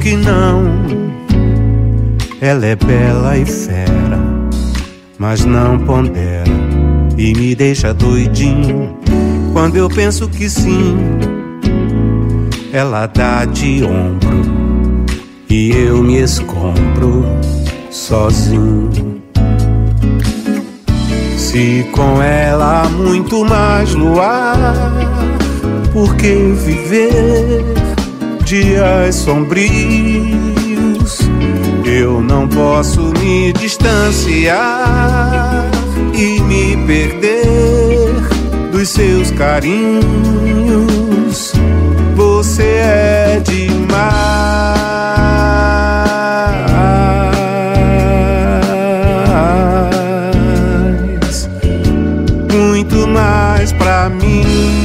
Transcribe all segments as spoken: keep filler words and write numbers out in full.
que não. Ela é bela e fera, mas não pondera e me deixa doidinho. Quando eu penso que sim, ela dá de ombro e eu me escombro sozinho. Se com ela há muito mais luar, por que viver dias sombrios? Eu não posso me distanciar e me perder dos seus carinhos. Você é demais, muito mais pra mim.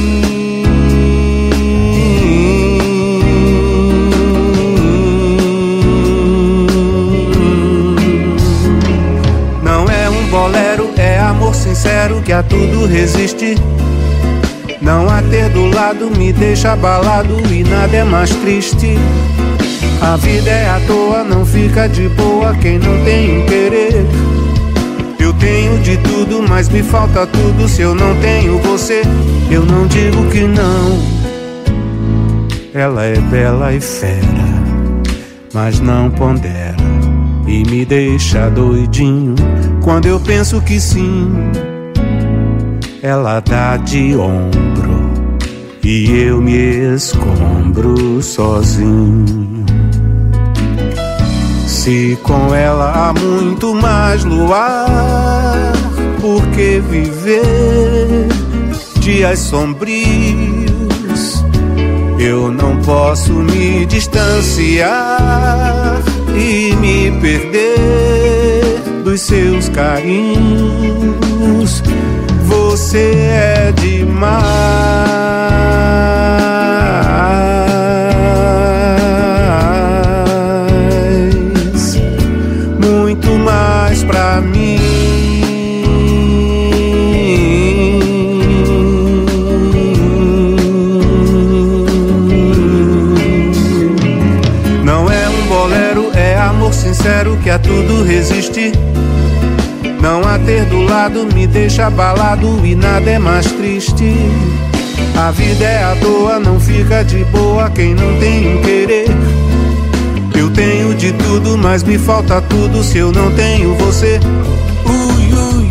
Sincero que a tudo resiste. Não a ter do lado me deixa abalado e nada é mais triste. A vida é à toa, não fica de boa quem não tem um querer. Eu tenho de tudo, mas me falta tudo. Se eu não tenho você, eu não digo que não. Ela é bela e fera, mas não pondera e me deixa doidinho. Quando eu penso que sim, ela dá de ombro e eu me escombro sozinho. Se com ela há muito mais luar, por que viver dias sombrios? Eu não posso me distanciar e me perder dos seus carinhos. Você é demais, muito mais pra mim. Não é um bolero, é amor sincero que a tudo resiste. Não a ter do lado me deixa abalado e nada é mais triste. A vida é à toa, não fica de boa quem não tem um querer. Eu tenho de tudo, mas me falta tudo se eu não tenho você. Ui, ui.